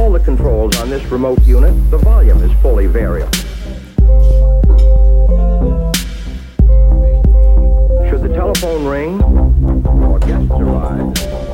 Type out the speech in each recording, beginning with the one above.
all the controls on this remote unit, the volume is fully variable. Should the telephone ring or guests arrive,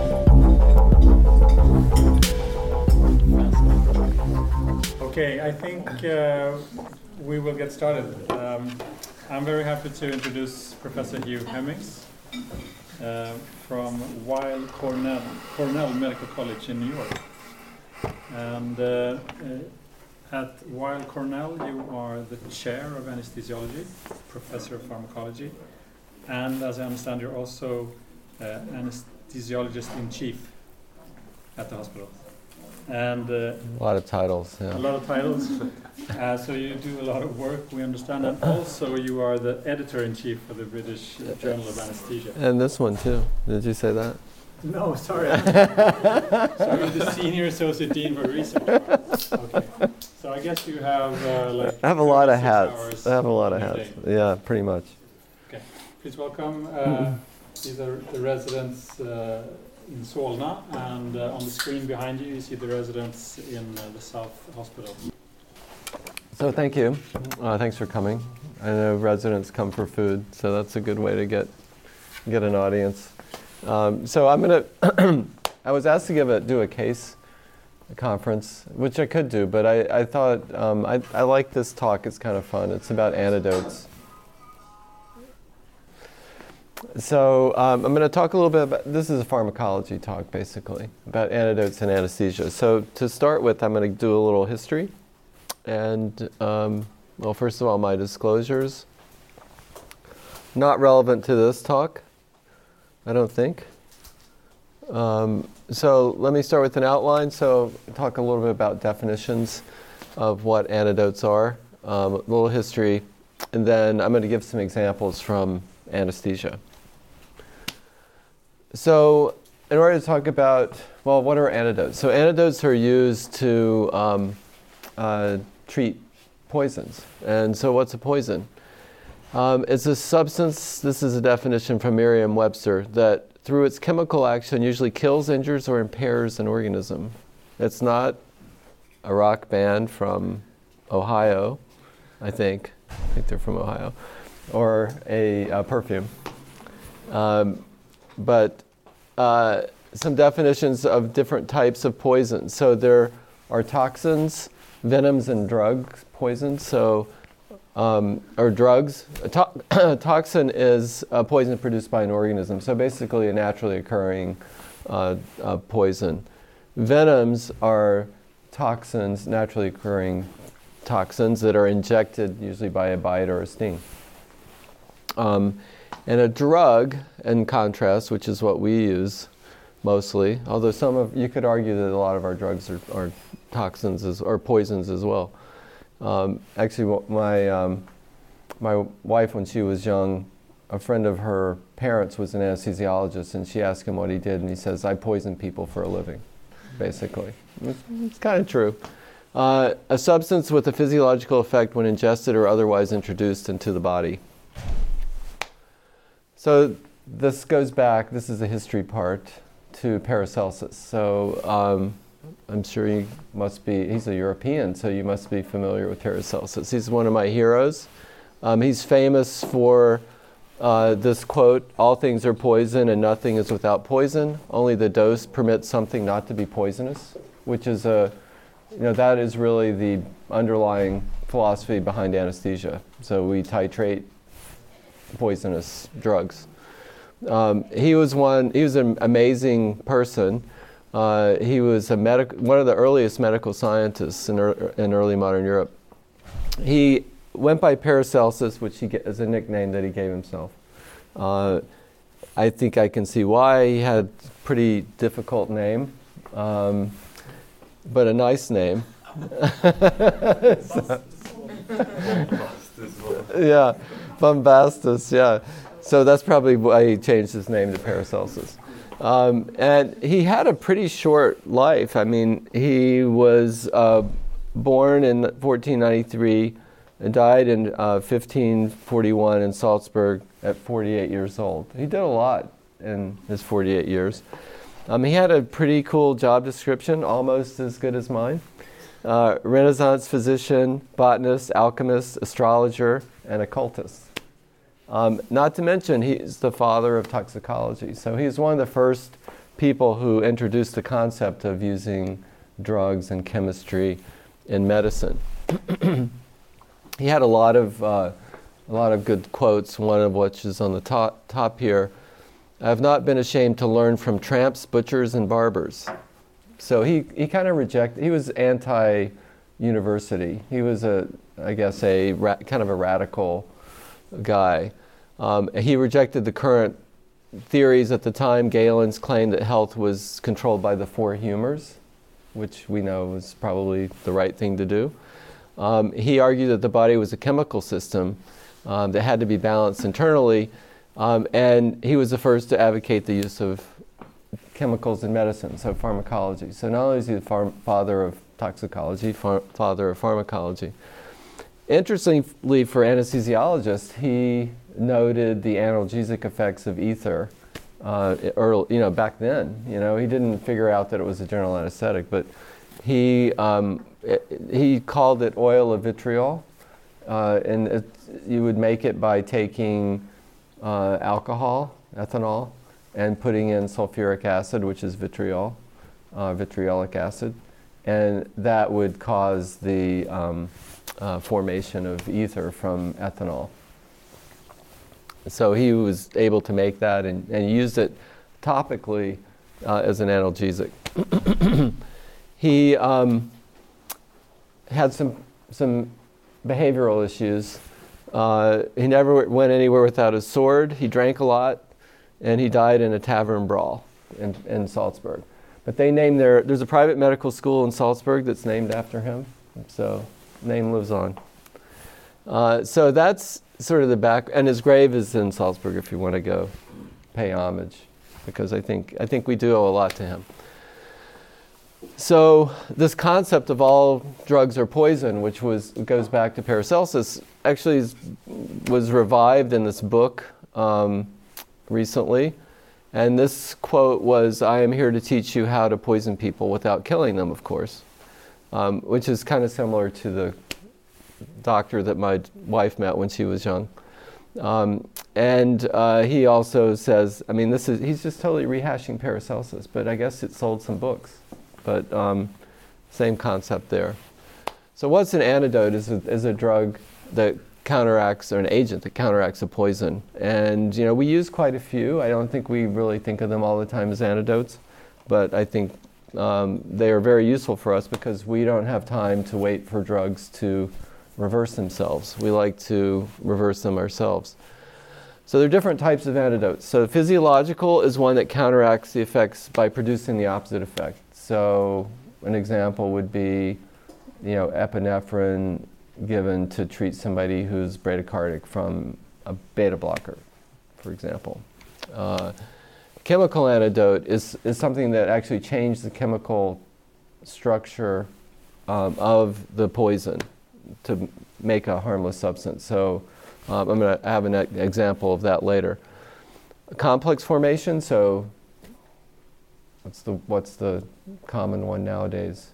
okay, I think we will get started. I'm very happy to introduce Professor Hugh Hemmings from Weill Cornell Medical College in New York. And at Weill Cornell, you are the chair of anesthesiology, professor of pharmacology, and as I understand, you're also anesthesiologist in chief at the hospital. And a lot of titles. Yeah. A lot of titles. So you do a lot of work, we understand, and also you are the editor-in-chief of the British Journal of Anesthesia. And this one too. Did you say that? No, sorry. So you're the senior associate dean for research. Okay. So I guess you have I have a lot of hats. I have a lot of hats. Yeah, pretty much. Okay. Please welcome. These are the residents in Solna, and on the screen behind you, you see the residents in the South Hospital. So thank you. Thanks for coming. I know residents come for food, so that's a good way to get an audience. So I'm gonna. I was asked to do a case conference, which I could do, but I thought I like this talk. It's kind of fun. It's about antidotes. So I'm going to talk a little bit about, this is a pharmacology talk basically, about antidotes and anesthesia. So to start with, I'm going to do a little history. And well, first of all, my disclosures. Not relevant to this talk, I don't think. So let me start with an outline. So talk a little bit about definitions of what antidotes are, a little history, and then I'm going to give some examples from anesthesia. So in order to talk about, well, what are antidotes? So antidotes are used to treat poisons. And so what's a poison? It's a substance, this is a definition from Merriam-Webster, that through its chemical action usually kills, injures, or impairs an organism. It's not a rock band from Ohio, I think they're from Ohio, or a perfume. But some definitions of different types of poisons. So there are toxins, venoms, and drug poisons. So, or drugs. A toxin is a poison produced by an organism. So basically a naturally occurring poison. Venoms are toxins, naturally occurring toxins that are injected usually by a bite or a sting. And a drug, in contrast, which is what we use mostly, although you could argue that a lot of our drugs are toxins or poisons as well. Actually, my wife, when she was young, a friend of her parents was an anesthesiologist, and she asked him what he did, and he says, "I poison people for a living," basically. It's kind of true. A substance with a physiological effect when ingested or otherwise introduced into the body. So this goes back, this is the history part, to Paracelsus. So I'm sure you must be, he's a European, so you must be familiar with Paracelsus. He's one of my heroes. He's famous for this quote, "All things are poison and nothing is without poison. Only the dose permits something not to be poisonous," which is that is really the underlying philosophy behind anesthesia. So we titrate poisonous drugs. He was an amazing person. He was one of the earliest medical scientists in early modern Europe. He went by Paracelsus, which is a nickname that he gave himself. I think I can see why. He had a pretty difficult name, but a nice name. Yeah, Bombastus, yeah. So that's probably why he changed his name to Paracelsus. And he had a pretty short life. I mean, he was born in 1493 and died in 1541 in Salzburg at 48 years old. He did a lot in his 48 years. He had a pretty cool job description, almost as good as mine. Renaissance physician, botanist, alchemist, astrologer, and occultist. Not to mention, he's the father of toxicology. So he's one of the first people who introduced the concept of using drugs and chemistry in medicine. He had a lot of good quotes, one of which is on the top here. I have not been ashamed to learn from tramps, butchers, and barbers. So he kind of he was anti-university. He was kind of a radical guy. He rejected the current theories at the time. Galen's claimed that health was controlled by the four humors, which we know was probably the right thing to do. He argued that the body was a chemical system that had to be balanced internally, and he was the first to advocate the use of chemicals in medicine, so pharmacology. So not only is he the father of toxicology, father of pharmacology. Interestingly, for anesthesiologists, he noted the analgesic effects of ether early, back then. He didn't figure out that it was a general anesthetic, but he called it oil of vitriol, and you would make it by taking alcohol, ethanol, and putting in sulfuric acid, which is vitriol, vitriolic acid, and that would cause the formation of ether from ethanol. So he was able to make that and used it topically as an analgesic. He had some behavioral issues. He never went anywhere without his sword. He drank a lot, and he died in a tavern brawl in Salzburg. But they named there's a private medical school in Salzburg that's named after him. So name lives on. So that's sort of the back, and his grave is in Salzburg if you want to go pay homage, because I think we do owe a lot to him. So this concept of all drugs are poison, which goes back to Paracelsus, actually was revived in this book recently. And this quote was, "I am here to teach you how to poison people without killing them," of course, which is kind of similar to the doctor that my wife met when she was young. And he also says, he's just totally rehashing Paracelsus, but I guess it sold some books. But same concept there. So what's an antidote is a drug that counteracts, or an agent that counteracts a poison. And we use quite a few. I don't think we really think of them all the time as antidotes, but I think they are very useful for us because we don't have time to wait for drugs to reverse themselves. We like to reverse them ourselves. So there are different types of antidotes. So physiological is one that counteracts the effects by producing the opposite effect. So an example would be, epinephrine given to treat somebody who's bradycardic from a beta blocker, for example. Chemical antidote is something that actually changed the chemical structure of the poison to make a harmless substance. So I'm going to have an example of that later. Complex formation, so what's the common one nowadays?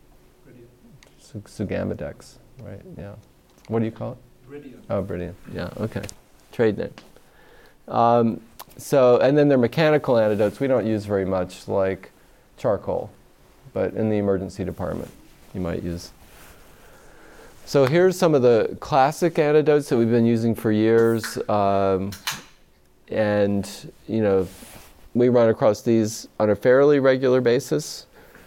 Sugamidex, right? Yeah. What do you call it? Bridion. Oh, Bridion. Yeah. Okay. Trade name. So, and then there are mechanical antidotes we don't use very much, like charcoal, but in the emergency department you might use. So here's some of the classic antidotes that we've been using for years, and we run across these on a fairly regular basis.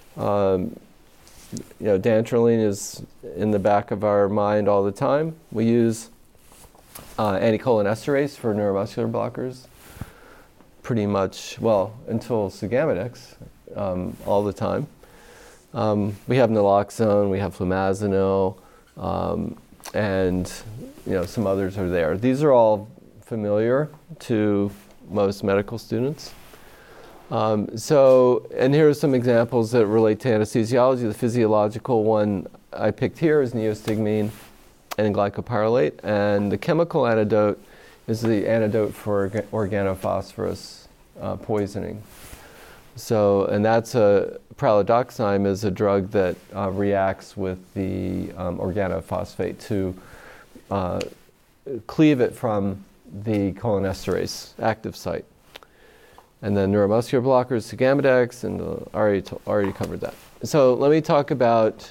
Dantrolene is in the back of our mind all the time. We use anticholinesterase for neuromuscular blockers pretty much, until Sugamidex, all the time. We have naloxone, we have flumazenil, and some others are there. These are all familiar to most medical students. And here are some examples that relate to anesthesiology. The physiological one I picked here is neostigmine and glycopyrrolate, and the chemical antidote is the antidote for organophosphorus poisoning. So, and that's pralidoxime is a drug that reacts with the organophosphate to cleave it from the cholinesterase active site. And then neuromuscular blockers, Sugammadex, and already covered that. So let me talk about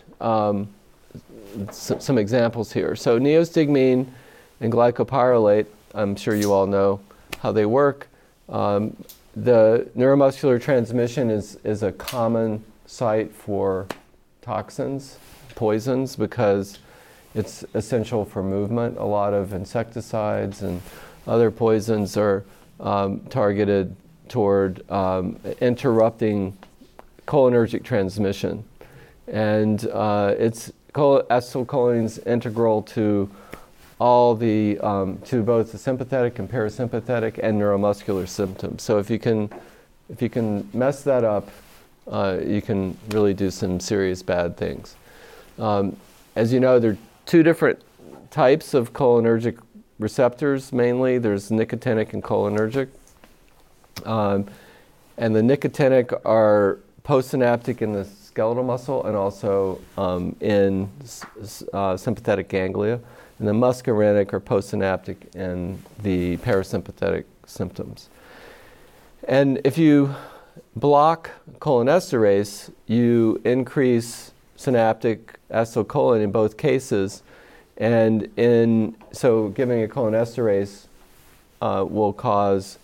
some examples here. So neostigmine and glycopyrrolate, I'm sure you all know how they work. The neuromuscular transmission is a common site for toxins, poisons, because it's essential for movement. A lot of insecticides and other poisons are targeted toward interrupting cholinergic transmission. And acetylcholine's integral to all the, to both the sympathetic and parasympathetic and neuromuscular symptoms. So if you can mess that up, you can really do some serious bad things. As you know, there are two different types of cholinergic receptors mainly. There's nicotinic and cholinergic. And the nicotinic are postsynaptic in the skeletal muscle and also in sympathetic ganglia. And the muscarinic are postsynaptic in the parasympathetic symptoms. And if you block cholinesterase, you increase synaptic acetylcholine in both cases. And so giving a cholinesterase will cause,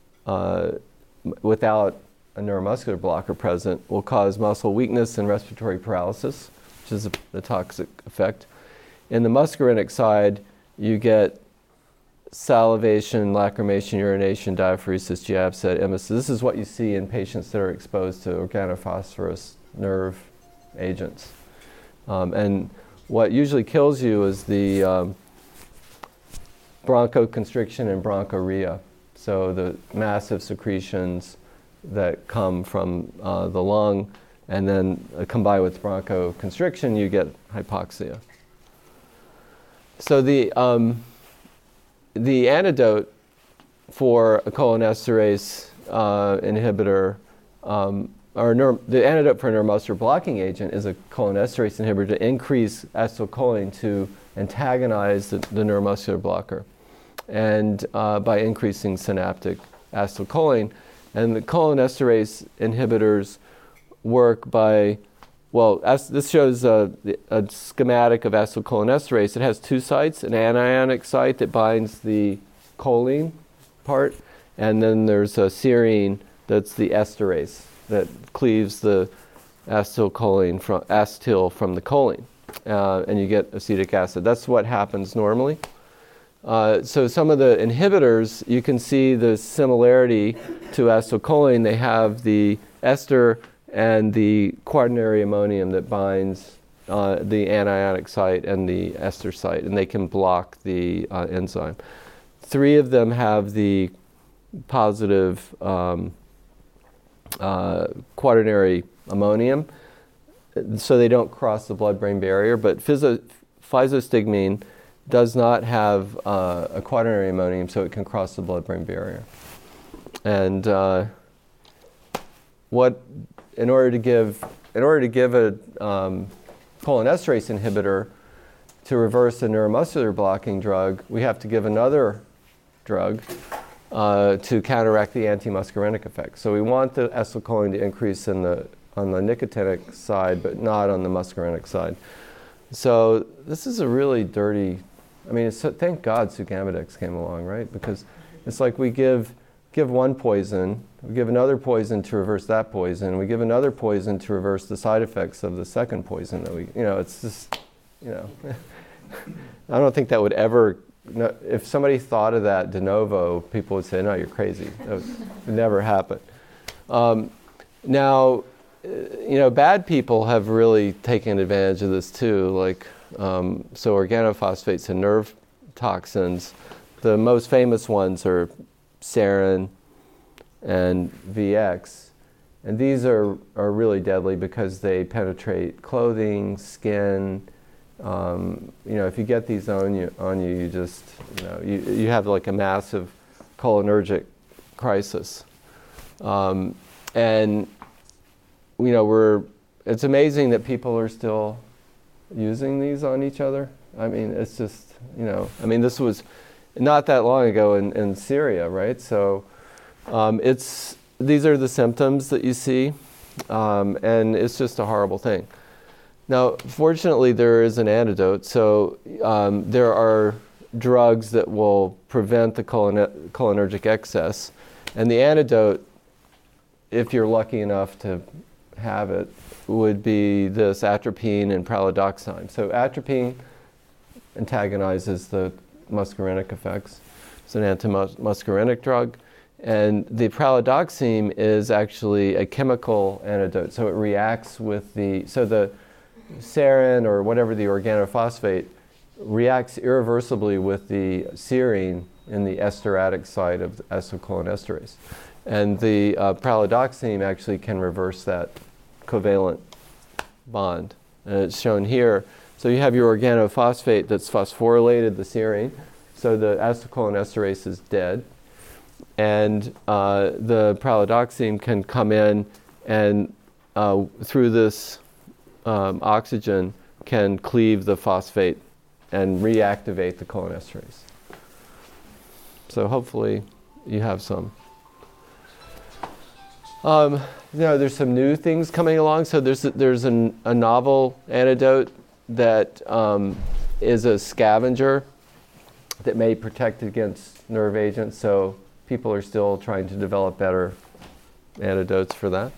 without a neuromuscular blocker present, will cause muscle weakness and respiratory paralysis, which is a toxic effect. In the muscarinic side, you get salivation, lacrimation, urination, diaphoresis, GI-upset, emesis. This is what you see in patients that are exposed to organophosphorus nerve agents. And what usually kills you is the bronchoconstriction and bronchorrhea. So the massive secretions that come from the lung, and then combined with bronchoconstriction, you get hypoxia. So the antidote for a cholinesterase inhibitor, the antidote for a neuromuscular blocking agent is a cholinesterase inhibitor to increase acetylcholine to antagonize the neuromuscular blocker, and by increasing synaptic acetylcholine. And the cholinesterase inhibitors work by, well, this shows a schematic of acetylcholinesterase. It has two sites, an anionic site that binds the choline part, and then there's a serine that's the esterase that cleaves the acetyl from the choline, and you get acetic acid. That's what happens normally. So some of the inhibitors, you can see the similarity to acetylcholine. They have the ester and the quaternary ammonium that binds the anionic site and the ester site, and they can block the enzyme. Three of them have the positive quaternary ammonium, so they don't cross the blood-brain barrier, but physostigmine does not have a quaternary ammonium, so it can cross the blood-brain barrier. And in order to give a cholinesterase inhibitor to reverse a neuromuscular blocking drug, we have to give another drug to counteract the antimuscarinic effect. So we want the acetylcholine to increase on the nicotinic side, but not on the muscarinic side. So this is a really dirty. I mean, thank God Sugammadex came along, right? Because it's like we give one poison, we give another poison to reverse that poison, we give another poison to reverse the side effects of the second poison that it's just, I don't think that would ever, if somebody thought of that de novo, people would say, no, you're crazy. That would never happen. Now, bad people have really taken advantage of this too, like, so organophosphates and nerve toxins. The most famous ones are sarin and VX, and these are really deadly because they penetrate clothing, skin. If you get these on you, you just, you have like a massive cholinergic crisis. And it's amazing that people are still using these on each other. I mean, it's just, this was not that long ago in Syria, right? So these are the symptoms that you see, and it's just a horrible thing. Now, fortunately, there is an antidote. So there are drugs that will prevent the cholinergic excess. And the antidote, if you're lucky enough to have it, would be this atropine and pralidoxime. So atropine antagonizes the muscarinic effects. It's an antimuscarinic drug. And the pralidoxime is actually a chemical antidote. So it reacts with the serine or whatever the organophosphate reacts irreversibly with the serine in the esteratic site of acetylcholinesterase. And the pralidoxime actually can reverse that covalent bond. And it's shown here. So you have your organophosphate that's phosphorylated the serine. So the acetylcholinesterase is dead. And the pralidoxime can come in and through this oxygen can cleave the phosphate and reactivate the cholinesterase. So hopefully you have some. There's some new things coming along. So there's a novel antidote that is a scavenger that may protect against nerve agents. So people are still trying to develop better antidotes for that.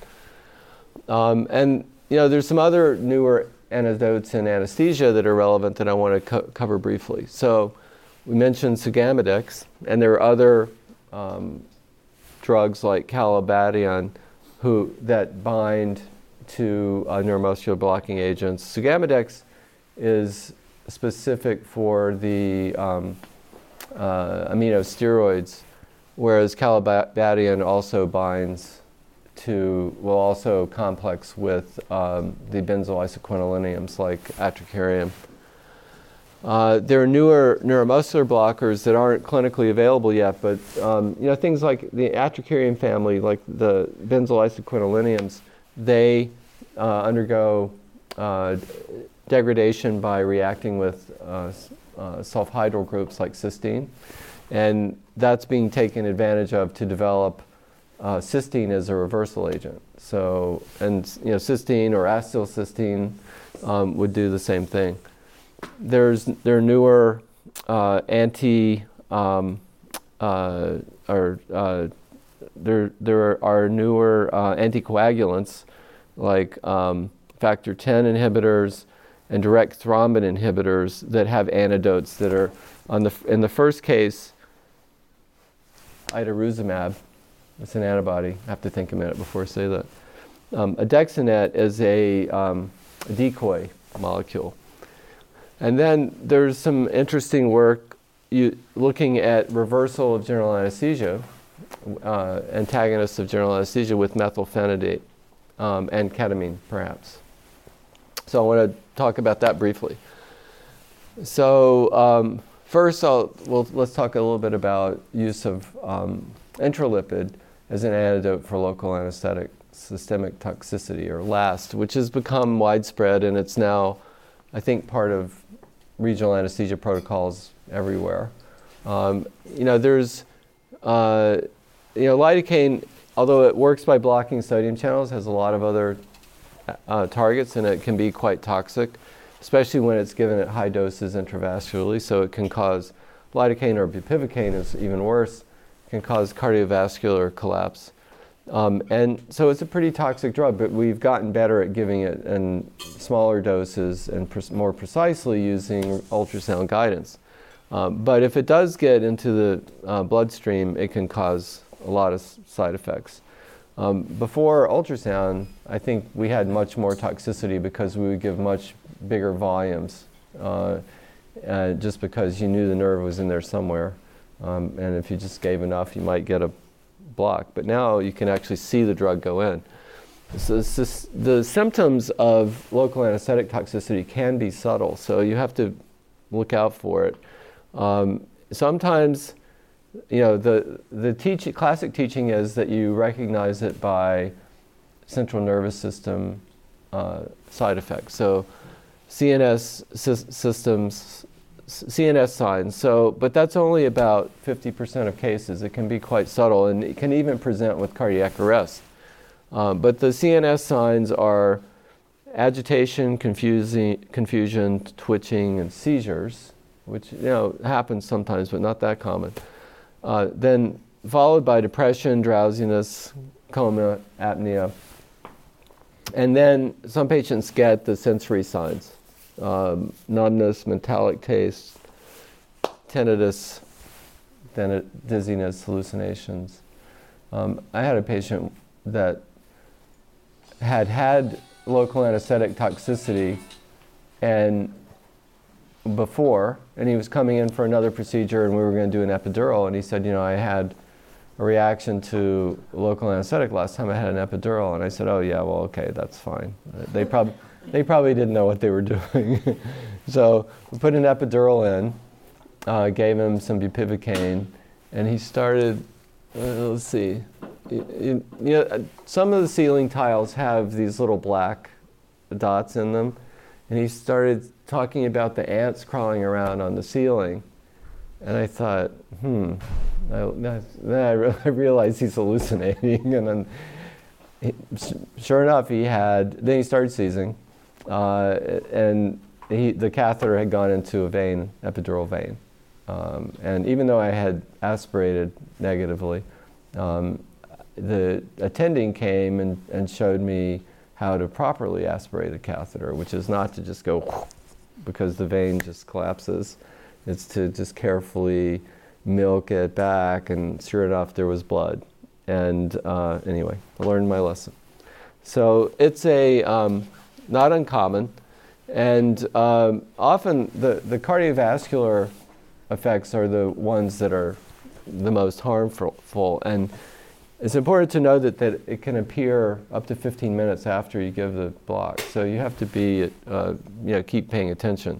There's some other newer antidotes in anesthesia that are relevant that I want to cover briefly. So we mentioned Sugammadex, and there are other drugs like calibadion that bind to neuromuscular blocking agents. Sugammadex is specific for the aminosteroids, whereas calibadion also binds will also complex with the benzyl isoquinolineiums like atracurium. There are newer neuromuscular blockers that aren't clinically available yet, but things like the atracurium family, like the benzyl isoquinolineiums, they undergo degradation by reacting with sulfhydryl groups like cysteine, and that's being taken advantage of to develop cysteine as a reversal agent. So, cysteine or acetylcysteine would do the same thing. There are newer anticoagulants like factor X inhibitors and direct thrombin inhibitors that have antidotes that are in the first case, idaruzumab. It's an antibody. I have to think a minute before I say that. Adexanet is a decoy molecule. And then there's some interesting work looking at reversal of general anesthesia, antagonists of general anesthesia with methylphenidate and ketamine, perhaps. So I want to talk about that briefly. So first, let's talk a little bit about use of intralipid as an antidote for local anesthetic systemic toxicity, or LAST, which has become widespread, and it's now, I think, part of regional anesthesia protocols everywhere. There's lidocaine, although it works by blocking sodium channels, has a lot of other targets, and it can be quite toxic, especially when it's given at high doses intravascularly. So it can cause lidocaine, or bupivacaine is even worse, can cause cardiovascular collapse. And so it's a pretty toxic drug, but we've gotten better at giving it in smaller doses and more precisely using ultrasound guidance. But if it does get into the bloodstream, it can cause a lot of side effects. Before ultrasound, I think we had much more toxicity because we would give much bigger volumes, just because you knew the nerve was in there somewhere. And if you just gave enough, you might get a block. But now you can actually see the drug go in. So the symptoms of local anesthetic toxicity can be subtle, so you have to look out for it. Sometimes, the classic teaching is that you recognize it by central nervous system side effects. So CNS signs. So, but that's only about 50% of cases. It can be quite subtle, and it can even present with cardiac arrest. But the CNS signs are agitation, confusion, twitching, and seizures, which happens sometimes, but not that common. Then followed by depression, drowsiness, coma, apnea. And then some patients get the sensory signs, numbness, metallic taste, tinnitus, then dizziness, hallucinations. I had a patient that had local anesthetic toxicity and he was coming in for another procedure, and we were going to do an epidural, and he said, I had a reaction to local anesthetic last time I had an epidural. And I said, oh yeah, well, okay, that's fine. They probably didn't know what they were doing. So we put an epidural in, gave him some bupivacaine, and he started, let's see, some of the ceiling tiles have these little black dots in them, and he started talking about the ants crawling around on the ceiling. And I thought, then I realized he's hallucinating. And then, sure enough, then he started seizing, and the catheter had gone into a vein, epidural vein. And even though I had aspirated negatively, the attending came and showed me how to properly aspirate a catheter, which is not to just go because the vein just collapses. It's to just carefully milk it back, and sure enough, there was blood. And anyway, I learned my lesson. So it's not uncommon, and often the cardiovascular effects are the ones that are the most harmful. And it's important to know that it can appear up to 15 minutes after you give the block. So you have to be, keep paying attention.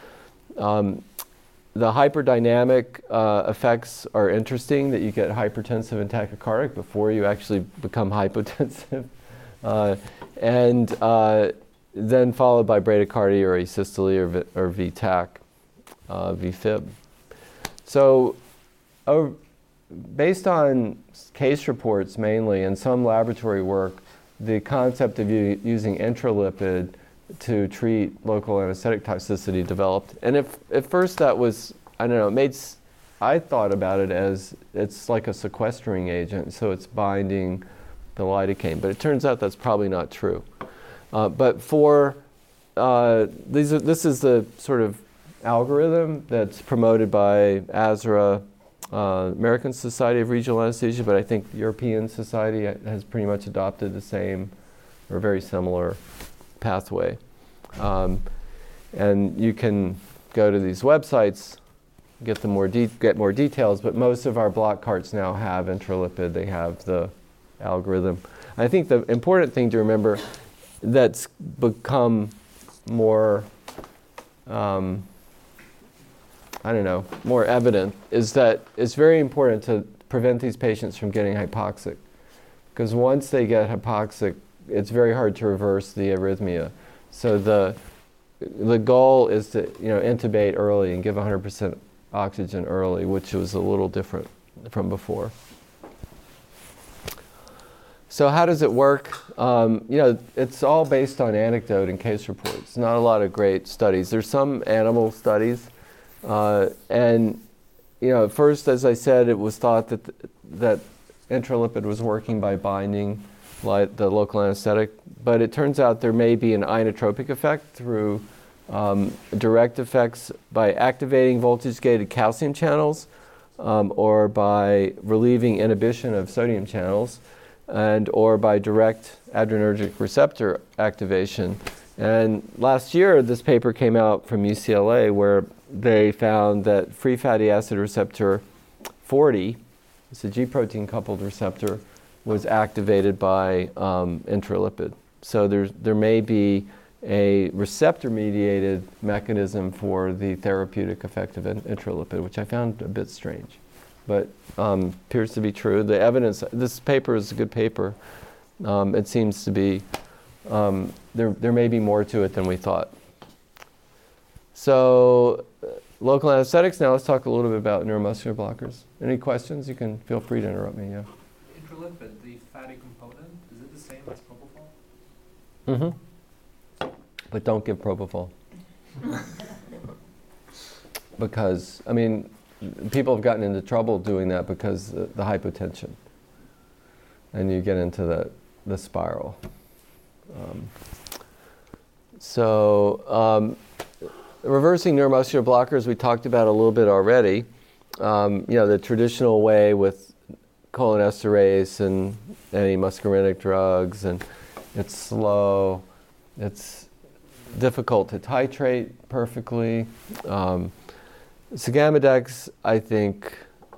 The hyperdynamic effects are interesting, that you get hypertensive and tachycardic before you actually become hypotensive. And then followed by bradycardia or asystole or VTAC, VFib. So based on case reports mainly and some laboratory work, the concept of using intralipid to treat local anesthetic toxicity developed. And at first that was, I thought about it as it's like a sequestering agent, so it's binding the lidocaine. But it turns out that's probably not true. But for, this is the sort of algorithm that's promoted by ASRA, American Society of Regional Anesthesia, but I think the European Society has pretty much adopted the same or very similar pathway. And you can go to these websites, get more details, but most of our block carts now have intralipid. They have the algorithm. I think the important thing to remember that's become more, more evident is that it's very important to prevent these patients from getting hypoxic. Because once they get hypoxic, it's very hard to reverse the arrhythmia. So the goal is to intubate early and give 100% oxygen early, which was a little different from before. So how does it work? It's all based on anecdote and case reports. Not a lot of great studies. There's some animal studies, and at first, as I said, it was thought that intralipid was working by binding the local anesthetic, but it turns out there may be an inotropic effect through direct effects by activating voltage-gated calcium channels, or by relieving inhibition of sodium channels, or by direct adrenergic receptor activation. And last year, this paper came out from UCLA where they found that free fatty acid receptor 40, it's a G protein coupled receptor, was activated by intralipid. So there may be a receptor-mediated mechanism for the therapeutic effect of intralipid, which I found a bit strange, but appears to be true. The evidence, this paper is a good paper, It seems to be, there may be more to it than we thought. So, local anesthetics. Now let's talk a little bit about neuromuscular blockers. Any questions? You can feel free to interrupt me, yeah. Intralipid, the fatty component, is it the same as propofol? Mm-hmm. But don't give propofol. Because, I mean, people have gotten into trouble doing that because the hypotension. And you get into the spiral. Reversing neuromuscular blockers, we talked about a little bit already. The traditional way with cholinesterase and antimuscarinic drugs, and it's slow, it's difficult to titrate perfectly. Sugamidex, I think,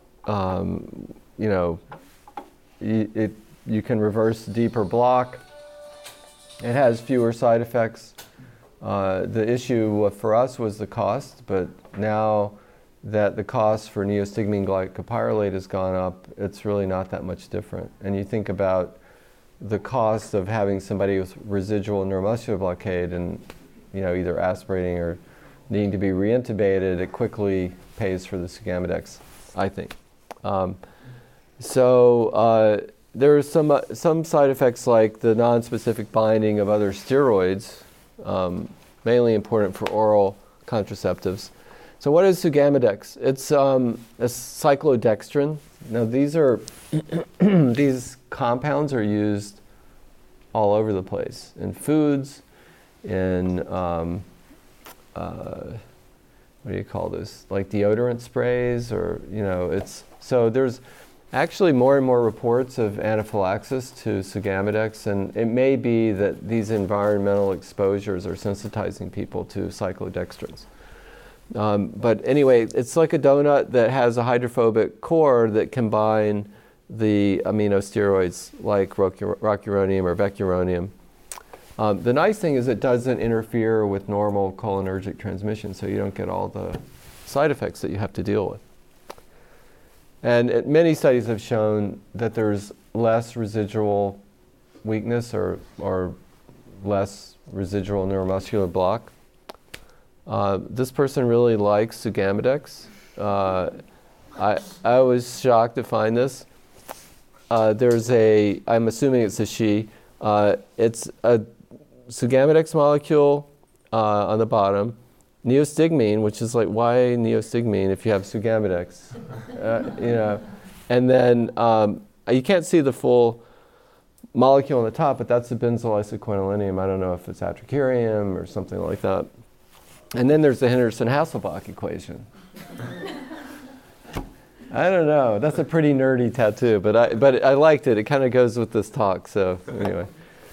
you can reverse deeper block. It has fewer side effects. The issue for us was the cost, but now that the cost for neostigmine glycopyrrolate has gone up, it's really not that much different. And you think about the cost of having somebody with residual neuromuscular blockade and, either aspirating or needing to be reintubated, it quickly pays for the Sugamidex, I think. There are some side effects like the non-specific binding of other steroids, mainly important for oral contraceptives. So what is Sugamidex? It's a cyclodextrin. Now these compounds are used all over the place, in foods, in what do you call this? Like deodorant sprays, or so there's actually more and more reports of anaphylaxis to Sugamidex, and it may be that these environmental exposures are sensitizing people to cyclodextrins. But anyway, it's like a donut that has a hydrophobic core that can bind the aminosteroids like rocuronium or vecuronium. The nice thing is it doesn't interfere with normal cholinergic transmission, so you don't get all the side effects that you have to deal with. And many studies have shown that there's less residual weakness or less residual neuromuscular block. This person really likes Sugamidex. I was shocked to find this. I'm assuming it's a she. It's a Sugamidex molecule on the bottom. Neostigmine, which is like, why neostigmine if you have Sugamidex? And then you can't see the full molecule on the top, but that's the benzyl isoquinoline. I don't know if it's atracurium or something like that. And then there's the Henderson-Hasselbalch equation. I don't know. That's a pretty nerdy tattoo, but I liked it. It kind of goes with this talk. So anyway,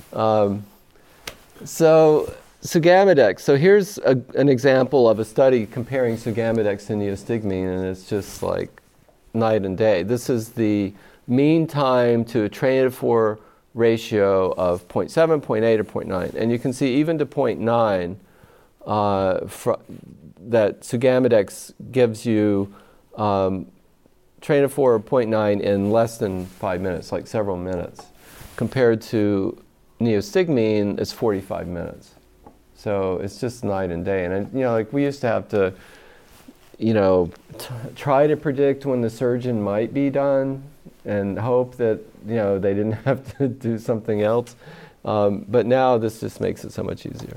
so Sugamidex. So here's an example of a study comparing Sugamidex to neostigmine, and it's just like night and day. This is the mean time to a tranator ratio of 0.7, 0.8, or 0.9. And you can see even to 0.9 that Sugamidex gives you tranator of 0.9 in less than 5 minutes, like several minutes, compared to neostigmine, it's 45 minutes. So it's just night and day. And like we used to have to, try to predict when the surgeon might be done and hope that, they didn't have to do something else. But now this just makes it so much easier.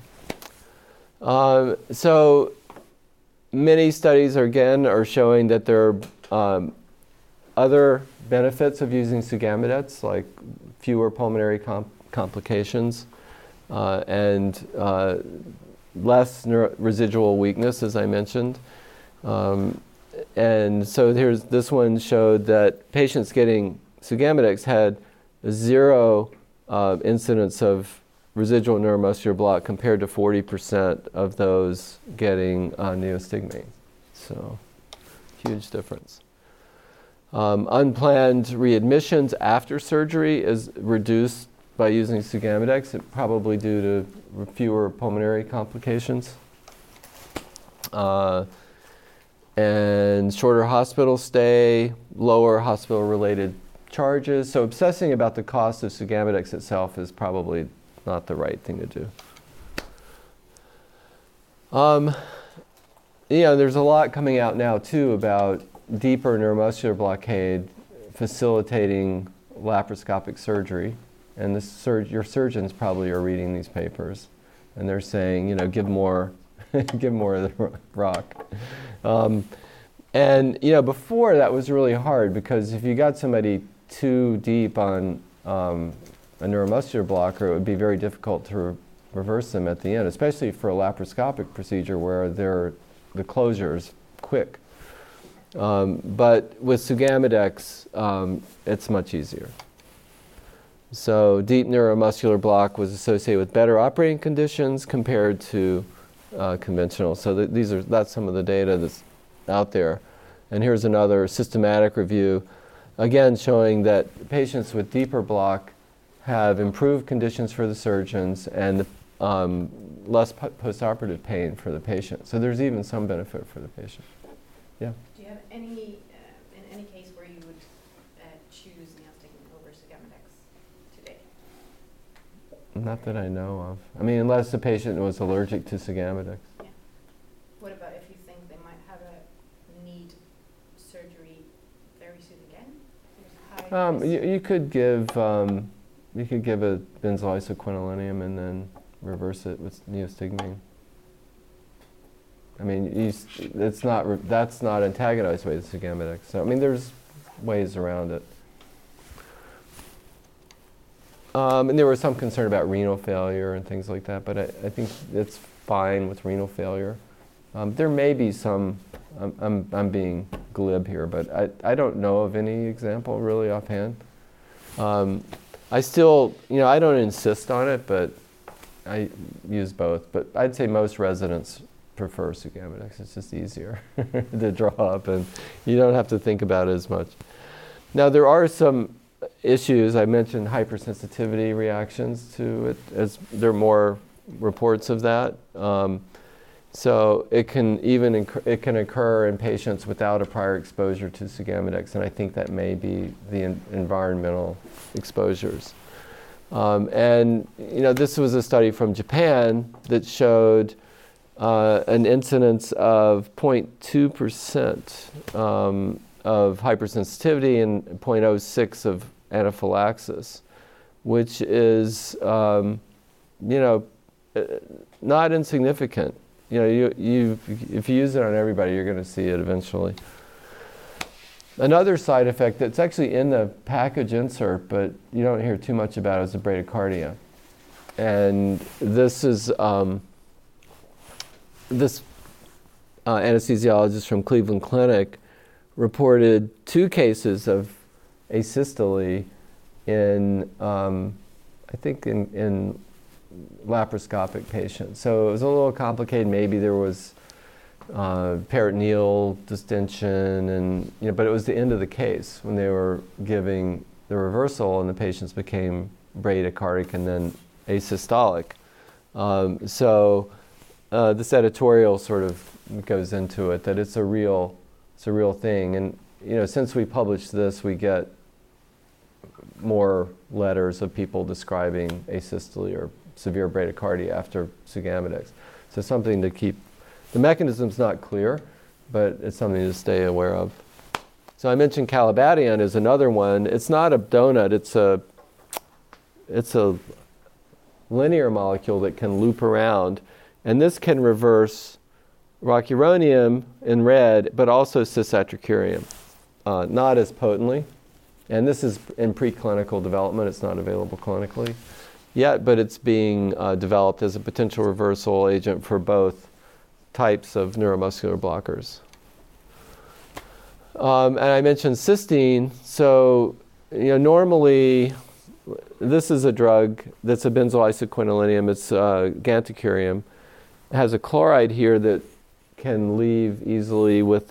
So many studies are showing that there are other benefits of using Sugamidex, like fewer pulmonary complications and less residual weakness, as I mentioned. And so this one showed that patients getting Sugamidex had 0 incidence of residual neuromuscular block compared to 40% of those getting neostigmine. So, huge difference. Unplanned readmissions after surgery is reduced by using Sugamidex, probably due to fewer pulmonary complications. And shorter hospital stay, lower hospital-related charges. So obsessing about the cost of Sugammadex itself is probably not the right thing to do. There's a lot coming out now too about deeper neuromuscular blockade facilitating laparoscopic surgery. And your surgeons probably are reading these papers, and they're saying, give more, give more of the rock. Before that was really hard, because if you got somebody too deep on a neuromuscular blocker, it would be very difficult to reverse them at the end, especially for a laparoscopic procedure where the closure is quick. But with Sugammadex, it's much easier. So deep neuromuscular block was associated with better operating conditions compared to conventional. So that's some of the data that's out there. And here's another systematic review, again showing that patients with deeper block have improved conditions for the surgeons and less postoperative pain for the patient. So there's even some benefit for the patient. Yeah. Do you have any case where you would choose neostigmine over Sugammadex today? Not that I know of. I mean, unless the patient was allergic to Sugammadex. Yeah. What about if you think they might have a need surgery very soon again? There's high risk. You could give a benzoyl isoquinoline and then reverse it with neostigmine. I mean, that's not antagonized with Sugammadex. So I mean, there's ways around it. And there was some concern about renal failure and things like that, but I think it's fine with renal failure. There may be some. I'm being glib here, but I don't know of any example really offhand. I still, I don't insist on it, but I use both. But I'd say most residents prefer Sugammadex. It's just easier to draw up, and you don't have to think about it as much. Now, there are some issues. I mentioned hypersensitivity reactions to it, as there are more reports of that. So it can occur in patients without a prior exposure to Sugammadex, and I think that may be the environmental exposures. This was a study from Japan that showed an incidence of 0.2% of hypersensitivity and 0.06 of anaphylaxis, which is, not insignificant. If you use it on everybody, you're going to see it eventually. Another side effect that's actually in the package insert, but you don't hear too much about, is the bradycardia. And this is this anesthesiologist from Cleveland Clinic reported 2 cases of asystole in laparoscopic patients. So it was a little complicated. Maybe there was peritoneal distension, and but it was the end of the case when they were giving the reversal, and the patients became bradycardic and then asystolic. This editorial sort of goes into it, that it's a real thing. And since we published this, we get more letters of people describing asystole or severe bradycardia after Sugammadex. So something to keep. The mechanism's not clear, but it's something to stay aware of. So I mentioned calabatian is another one. It's not a donut. It's a linear molecule that can loop around, and this can reverse rocuronium in red, but also cisatracurium, not as potently. And this is in preclinical development. It's not available clinically yet, but it's being developed as a potential reversal agent for both types of neuromuscular blockers. And I mentioned cysteine. So, normally this is a drug that's a benzoyl isoquinoline. It's ganticurium. It has a chloride here that can leave easily with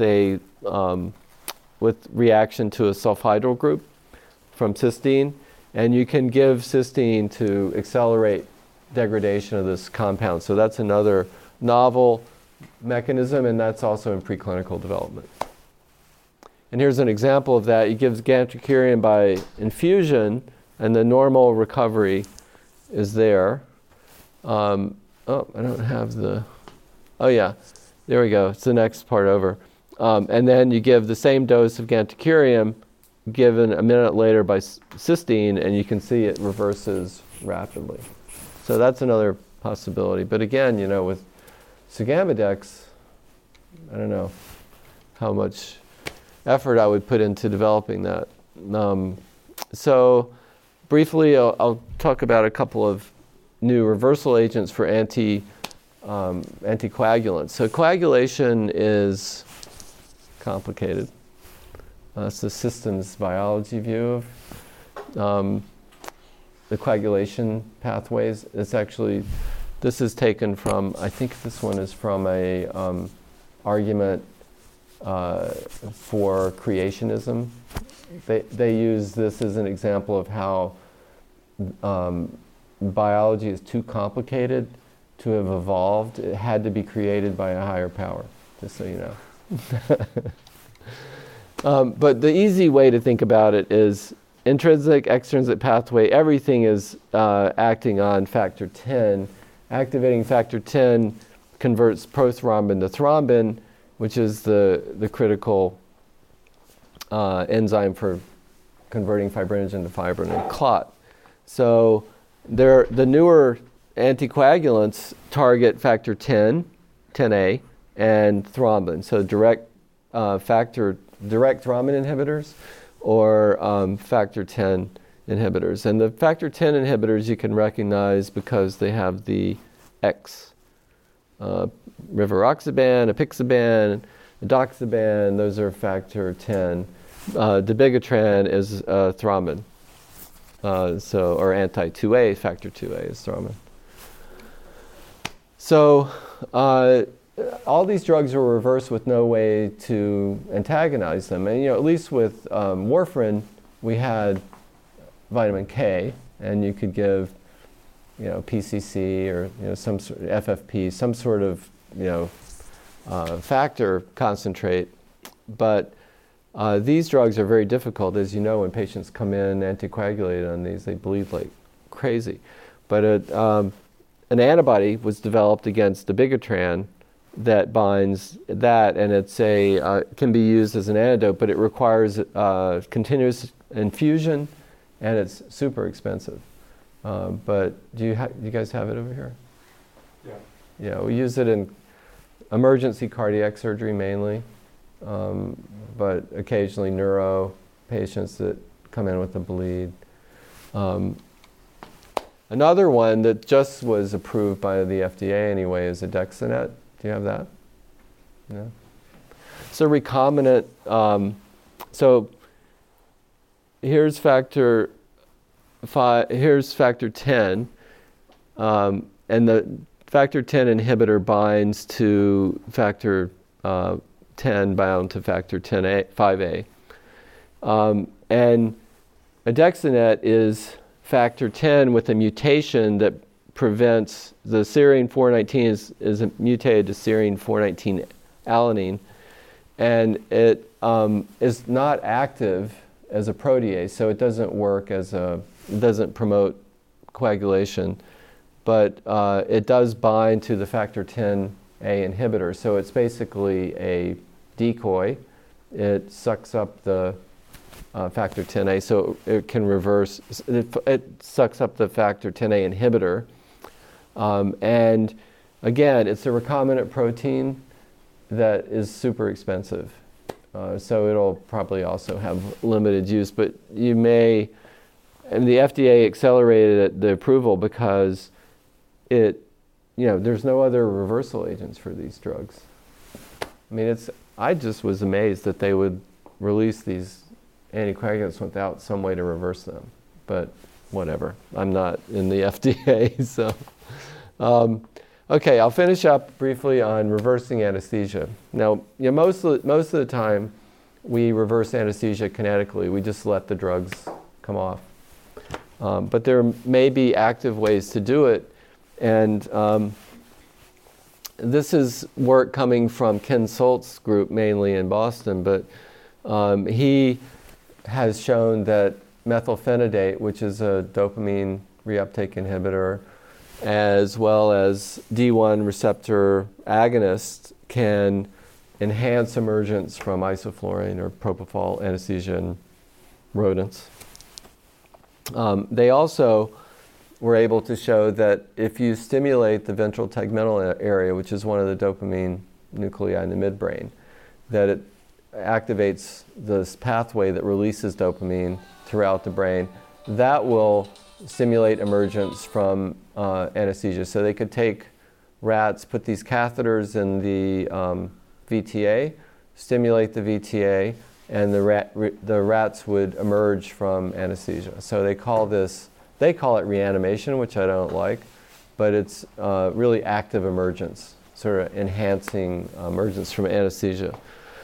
reaction to a sulfhydryl group from cysteine. And you can give cysteine to accelerate degradation of this compound. So that's another novel mechanism, and that's also in preclinical development. And here's an example of that. You give gantenerumab by infusion, and the normal recovery is there. Oh, I don't have the... Oh, yeah. There we go. It's the next part over. And then you give the same dose of gantenerumab given a minute later by cysteine, and you can see it reverses rapidly. So that's another possibility. But again, with Sugammadex, I don't know how much effort I would put into developing that. So briefly, I'll talk about a couple of new reversal agents for anticoagulants. So coagulation is complicated. It's the systems biology view of the coagulation pathways. It's actually, this is taken from, I think this one is from a argument for creationism. They use this as an example of how biology is too complicated to have evolved. It had to be created by a higher power, just so you know. But the easy way to think about it is intrinsic, extrinsic pathway, everything is acting on factor 10. Activating factor 10 converts prothrombin to thrombin, which is the critical enzyme for converting fibrinogen to fibrin and clot. So the newer anticoagulants target factor 10, 10A, and thrombin. So direct thrombin inhibitors or factor 10 inhibitors. And the factor 10 inhibitors you can recognize because they have the X. Rivaroxaban, apixaban, edoxaban, those are factor 10. Dabigatran is thrombin. Or anti-2A, factor 2A is thrombin. So all these drugs are reversed with no way to antagonize them. And at least with warfarin, we had vitamin K, and you could give PCC or some sort of FFP, some sort of factor concentrate. But these drugs are very difficult, as you know. When patients come in anticoagulated on these, they bleed like crazy. But an antibody was developed against dabigatran that binds that, and it's can be used as an antidote, but it requires continuous infusion, and it's super expensive. But do you guys have it over here? Yeah. Yeah, we use it in emergency cardiac surgery mainly, but occasionally neuro patients that come in with a bleed. Another one that just was approved by the FDA anyway is Adexanet. Do you have that? No? So recombinant, so here's factor 5, here's factor 10, and the factor 10 inhibitor binds to factor 10 bound to factor 5A. And Adexanet is factor 10 with a mutation that prevents the serine 419 is mutated to serine 419 alanine, and it is not active as a protease, so it doesn't work it doesn't promote coagulation, but it does bind to the factor 10A inhibitor, so it's basically a decoy. It sucks up the factor 10A, so it can reverse, it sucks up the factor 10A inhibitor. And again, it's a recombinant protein that is super expensive. So it'll probably also have limited use, but you may, and the FDA accelerated the approval because there's no other reversal agents for these drugs. I mean, I just was amazed that they would release these anticoagulants without some way to reverse them, but whatever. I'm not in the FDA, so. Okay, I'll finish up briefly on reversing anesthesia. Now, most of the time, we reverse anesthesia kinetically. We just let the drugs come off. But there may be active ways to do it, and this is work coming from Ken Solt's group, mainly in Boston, but He has shown that methylphenidate, which is a dopamine reuptake inhibitor, as well as D1 receptor agonist, can enhance emergence from isoflurane or propofol anesthesia in rodents. They also were able to show that if you stimulate the ventral tegmental area, which is one of the dopamine nuclei in the midbrain, that it activates this pathway that releases dopamine throughout the brain. That will stimulate emergence from anesthesia. So they could take rats, put these catheters in the VTA, stimulate the VTA, and the rats would emerge from anesthesia. So they call it reanimation, which I don't like, but it's really active emergence, sort of enhancing emergence from anesthesia.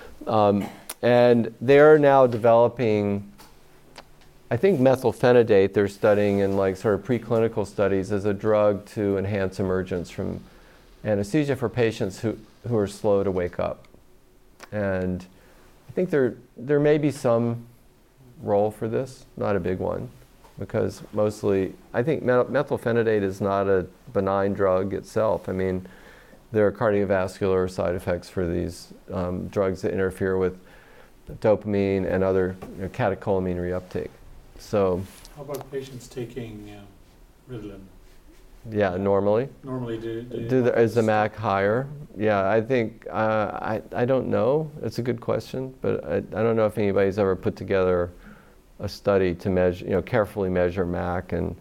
And they're now developing, I think methylphenidate they're studying in like sort of preclinical studies as a drug to enhance emergence from anesthesia for patients who are slow to wake up. And I think there may be some role for this, not a big one, because mostly, I think methylphenidate is not a benign drug itself. I mean, there are cardiovascular side effects for these drugs that interfere with dopamine and other catecholamine reuptake. So, how about patients taking Ritalin? Yeah, normally. Normally, Is the MAC higher? Yeah, I think, I don't know. It's a good question, but I don't know if anybody's ever put together a study to measure, carefully measure MAC and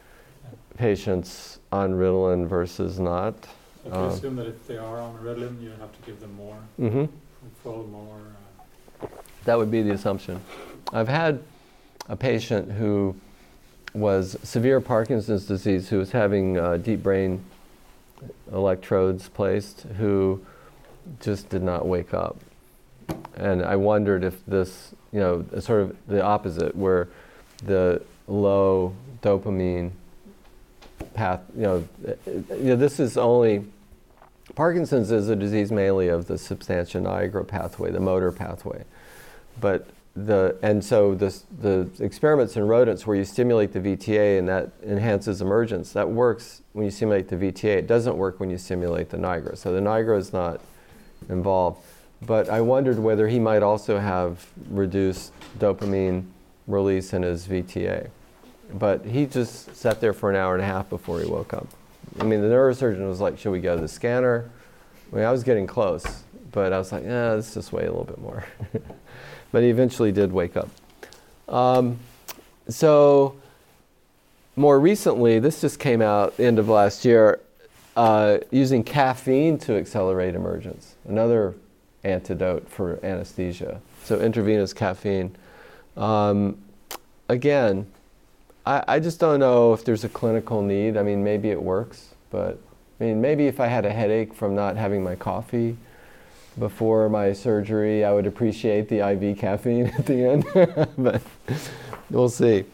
patients on Ritalin versus not. If you assume that if they are on Ritalin, you have to give them more, full more. That would be the assumption. I've had a patient who was severe Parkinson's disease, who was having deep brain electrodes placed, who just did not wake up. And I wondered if this, sort of the opposite, where the low dopamine path, this is only, Parkinson's is a disease mainly of the substantia nigra pathway, the motor pathway. But the experiments in rodents where you stimulate the VTA and that enhances emergence, that works when you stimulate the VTA. It doesn't work when you stimulate the nigra. So the nigra is not involved. But I wondered whether he might also have reduced dopamine release in his VTA. But he just sat there for an hour and a half before he woke up. I mean, the neurosurgeon was like, should we go to the scanner? I mean, I was getting close, but I was like, let's just wait a little bit more. But he eventually did wake up. So more recently, this just came out end of last year, using caffeine to accelerate emergence, another antidote for anesthesia. So intravenous caffeine. Again, I just don't know if there's a clinical need. I mean, maybe it works, but maybe if I had a headache from not having my coffee before my surgery, I would appreciate the IV caffeine at the end, but we'll see.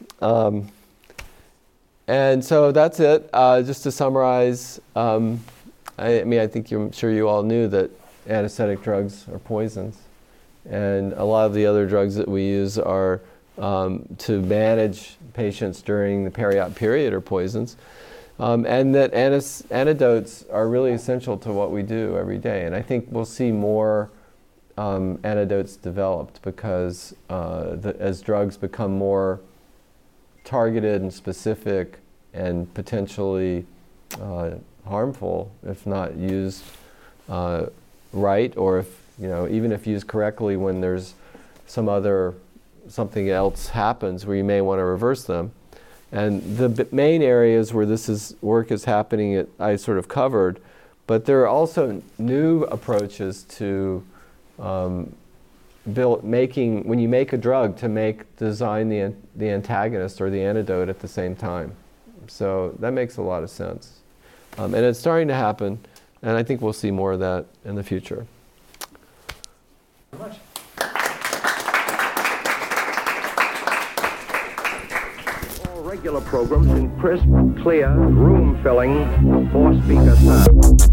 And so that's it. Just to summarize, I think I'm sure you all knew that anesthetic drugs are poisons, and a lot of the other drugs that we use are to manage patients during the peri-op period are poisons. And that antidotes are really essential to what we do every day. And I think we'll see more antidotes developed because as drugs become more targeted and specific and potentially harmful if not used right, or if even if used correctly when there's something else happens where you may want to reverse them. And the main areas where work is happening, I sort of covered, but there are also new approaches to when you make a drug, to design the antagonist or the antidote at the same time. So that makes a lot of sense. And it's starting to happen, and I think we'll see more of that in the future. Very much. Regular programs in crisp, clear, room-filling, four-speaker sound.